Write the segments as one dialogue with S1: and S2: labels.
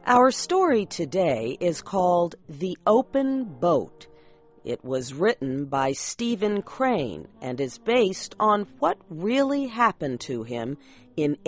S1: Our story today is called The Open Boat. It was written by Stephen Crane and is based on what really happened to him in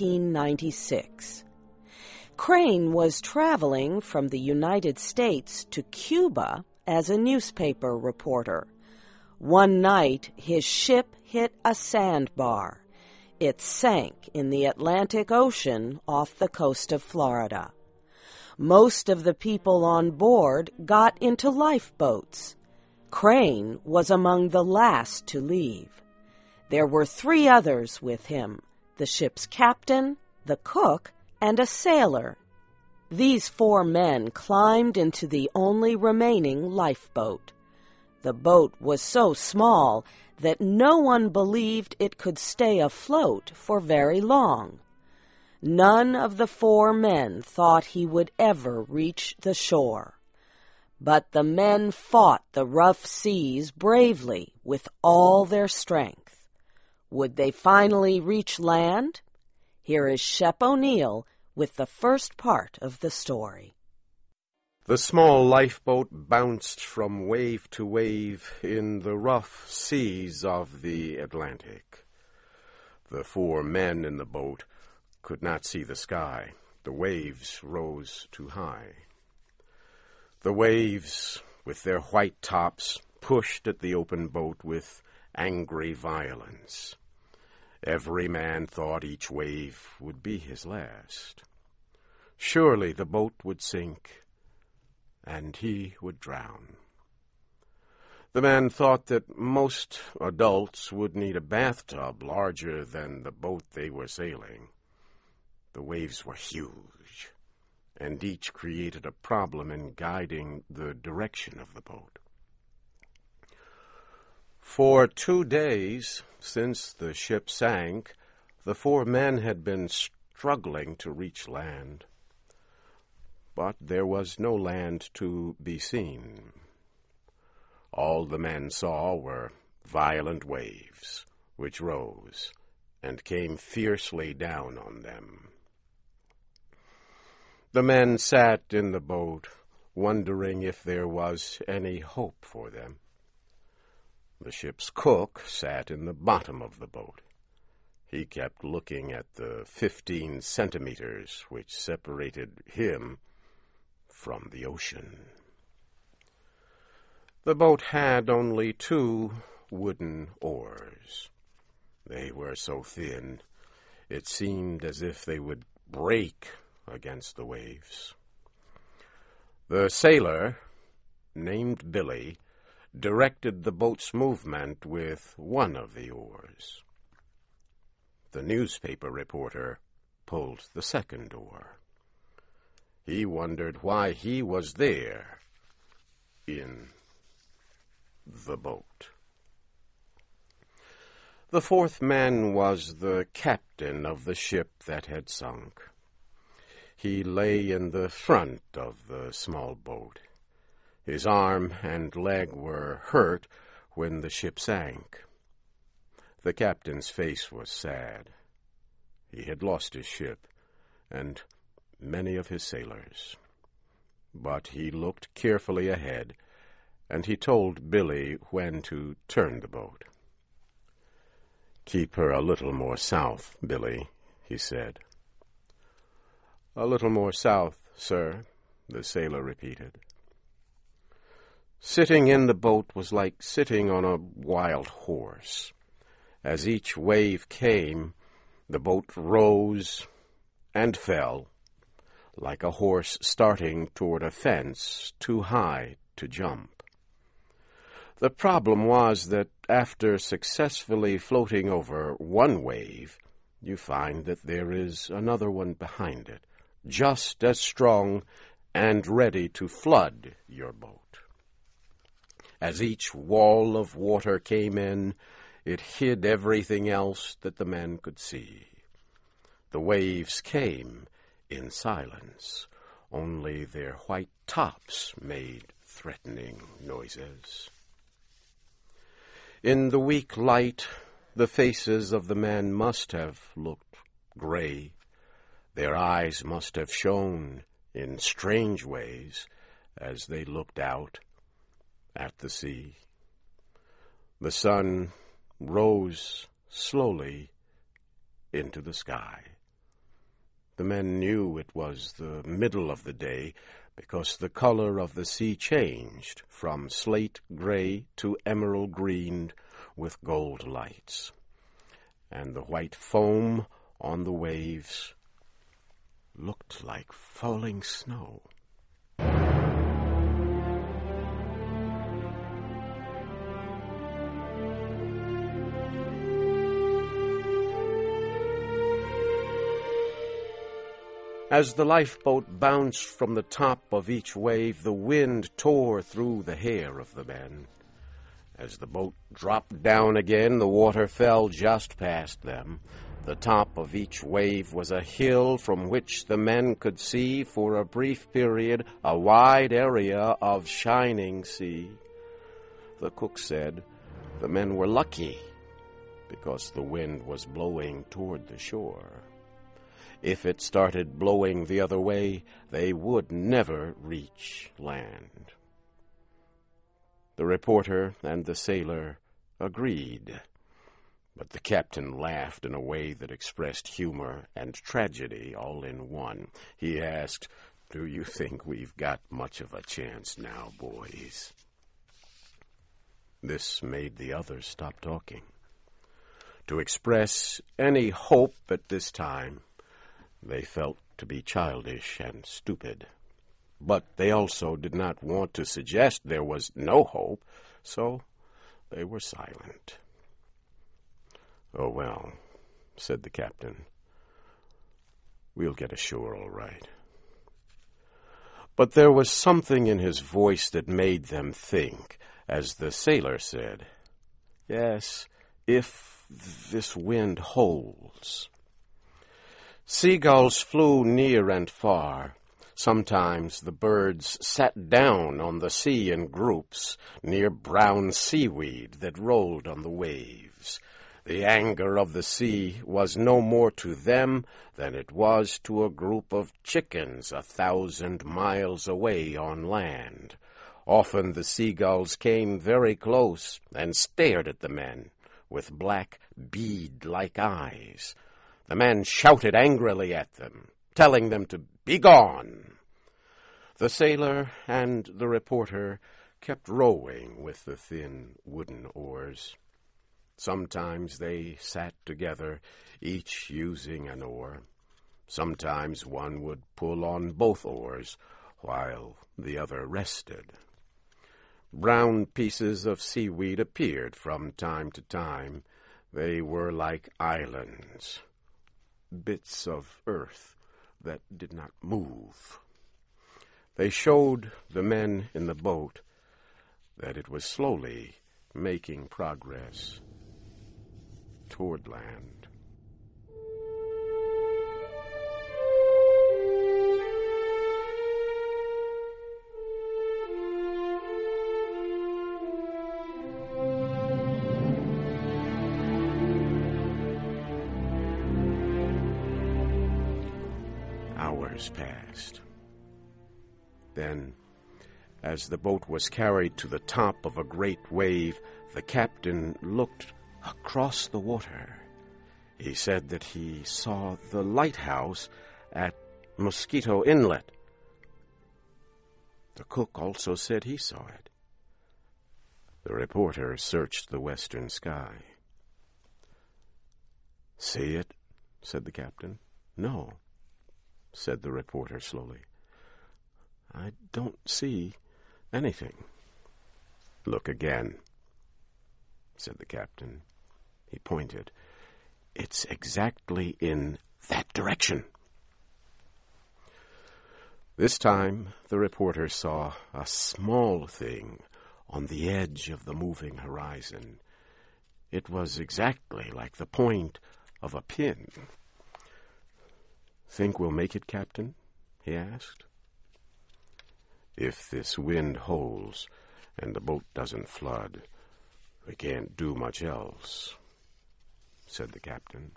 S1: 1896. Crane was traveling from the United States to Cuba as a newspaper reporter. One night, his ship hit a sandbar. It sank in the Atlantic Ocean off the coast of Florida. Most of the people on board got into lifeboats. Crane was among the last to leave. There were 3 others with him, the ship's captain, the cook, and a sailor. These 4 men climbed into the only remaining lifeboat. The boat was so small that no one believed it could stay afloat for very long. None of the 4 men thought he would ever reach the shore. But the men fought the rough seas bravely with all their strength. Would they finally reach land? Here is Shep O'Neill with the first part of the story.
S2: The small lifeboat bounced from wave to wave in the rough seas of the Atlantic. The 4 men in the boat could not see the sky. The waves rose too high. The waves, with their white tops, pushed at the open boat with angry violence. Every man thought each wave would be his last. Surely the boat would sink, and he would drown. The man thought that most adults would need a bathtub larger than the boat they were sailing. The waves were huge, and each created a problem in guiding the direction of the boat. For 2 days, since the ship sank, the 4 men had been struggling to reach land. But there was no land to be seen. All the men saw were violent waves, which rose and came fiercely down on them. The men sat in the boat, wondering if there was any hope for them. The ship's cook sat in the bottom of the boat. He kept looking at the 15 centimeters which separated him from the ocean. The boat had only 2 wooden oars. They were so thin, it seemed as if they would break against the waves. The sailor, named Billy, directed the boat's movement with one of the oars. The newspaper reporter pulled the second oar. He wondered why he was there in the boat. The 4th man was the captain of the ship that had sunk. He lay in the front of the small boat. His arm and leg were hurt when the ship sank. The captain's face was sad. He had lost his ship and many of his sailors. But he looked carefully ahead, and he told Billy when to turn the boat. "Keep her a little more south, Billy," he said. "A little more south, sir," the sailor repeated. Sitting in the boat was like sitting on a wild horse. As each wave came, the boat rose and fell, like a horse starting toward a fence too high to jump. The problem was that after successfully floating over one wave, you find that there is another one behind it, just as strong and ready to flood your boat. As each wall of water came in, it hid everything else that the men could see. The waves came in silence. Only their white tops made threatening noises. In the weak light, the faces of the men must have looked gray. Their eyes must have shone in strange ways as they looked out at the sea. The sun rose slowly into the sky. The men knew it was the middle of the day because the color of the sea changed from slate gray to emerald green with gold lights, and the white foam on the waves looked like falling snow. As the lifeboat bounced from the top of each wave, the wind tore through the hair of the men. As the boat dropped down again, the water fell just past them. The top of each wave was a hill from which the men could see for a brief period a wide area of shining sea. The cook said the men were lucky because the wind was blowing toward the shore. If it started blowing the other way, they would never reach land. The reporter and the sailor agreed, but the captain laughed in a way that expressed humor and tragedy all in one. He asked, "Do you think we've got much of a chance now, boys?" This made the others stop talking. To express any hope at this time, they felt to be childish and stupid. But they also did not want to suggest there was no hope, so they were silent. "Oh, well," said the captain, "we'll get ashore all right." But there was something in his voice that made them think, as the sailor said, "Yes, if this wind holds." Seagulls flew near and far. Sometimes the birds sat down on the sea in groups near brown seaweed that rolled on the waves. The anger of the sea was no more to them than it was to a group of chickens 1,000 miles away on land. Often the seagulls came very close and stared at the men with black bead-like eyes. The men shouted angrily at them, telling them to be gone. The sailor and the reporter kept rowing with the thin wooden oars. Sometimes they sat together, each using an oar. Sometimes one would pull on both oars, while the other rested. Brown pieces of seaweed appeared from time to time. They were like islands, bits of earth that did not move. They showed the men in the boat that it was slowly making progress toward land. Hours passed. Then, as the boat was carried to the top of a great wave, the captain looked across the water. He said that he saw the lighthouse at Mosquito Inlet. The cook also said he saw it. The reporter searched the western sky. "See it?" said the captain. "No," said the reporter slowly. "I don't see anything." "Look again," said the captain. He pointed. "It's exactly in that direction." This time the reporter saw a small thing on the edge of the moving horizon. It was exactly like the point of a pin. "Think we'll make it, Captain?" he asked. "If this wind holds and the boat doesn't flood, we can't do much else," said the captain.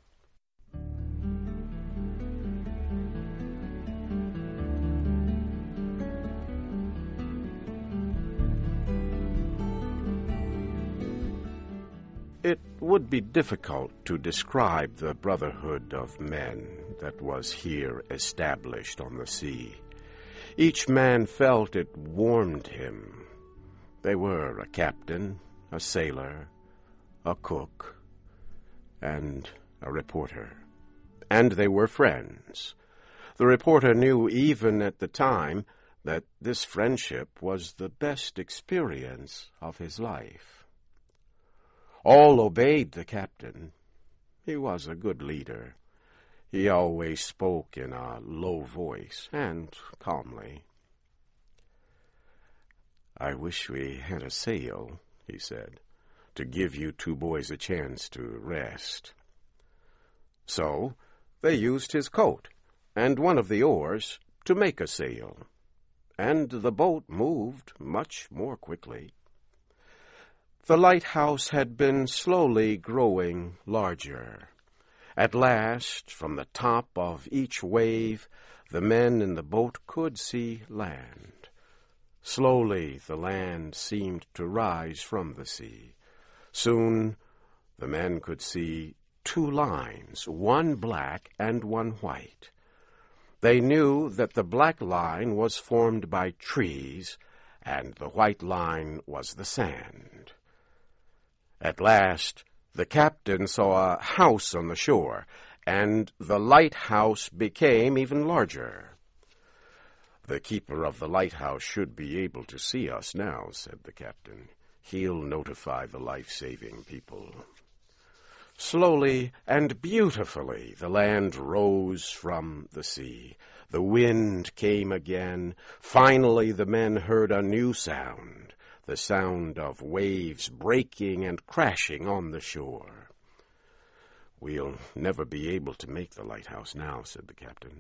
S2: It would be difficult to describe the brotherhood of men that was here established on the sea. Each man felt it warmed him. They were a captain, a sailor, a cook, and a reporter. And they were friends. The reporter knew even at the time that this friendship was the best experience of his life. All obeyed the captain. He was a good leader. He always spoke in a low voice and calmly. "I wish we had a sail," he said, "to give you two boys a chance to rest." So they used his coat and one of the oars to make a sail, and the boat moved much more quickly. The lighthouse had been slowly growing larger. At last, from the top of each wave, the men in the boat could see land. Slowly the land seemed to rise from the sea. Soon the men could see two lines, one black and one white. They knew that the black line was formed by trees, and the white line was the sand. At last, the captain saw a house on the shore, and the lighthouse became even larger. "The keeper of the lighthouse should be able to see us now," said the captain. "He'll notify the life-saving people." Slowly and beautifully the land rose from the sea. The wind came again. Finally the men heard a new sound, the sound of waves breaking and crashing on the shore. "We'll never be able to make the lighthouse now," said the captain.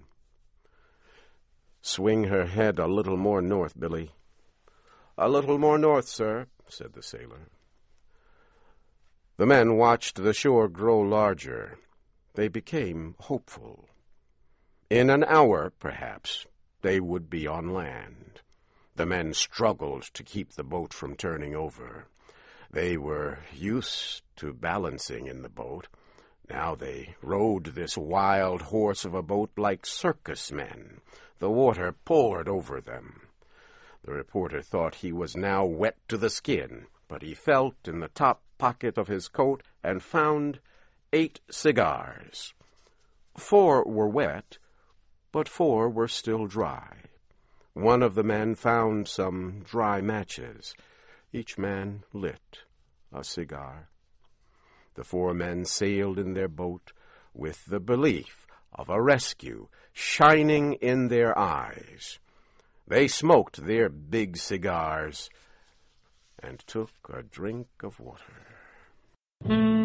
S2: "Swing her head a little more north, Billy." "A little more north, sir," said the sailor. The men watched the shore grow larger. They became hopeful. In an hour, perhaps, they would be on land. The men struggled to keep the boat from turning over. They were used to balancing in the boat. Now they rode this wild horse of a boat like circus men. The water poured over them. The reporter thought he was now wet to the skin, but he felt in the top pocket of his coat and found 8 cigars. 4 were wet, but 4 were still dry. One of the men found some dry matches. Each man lit a cigar. The 4 men sailed in their boat with the belief of a rescue shining in their eyes. They smoked their big cigars and took a drink of water.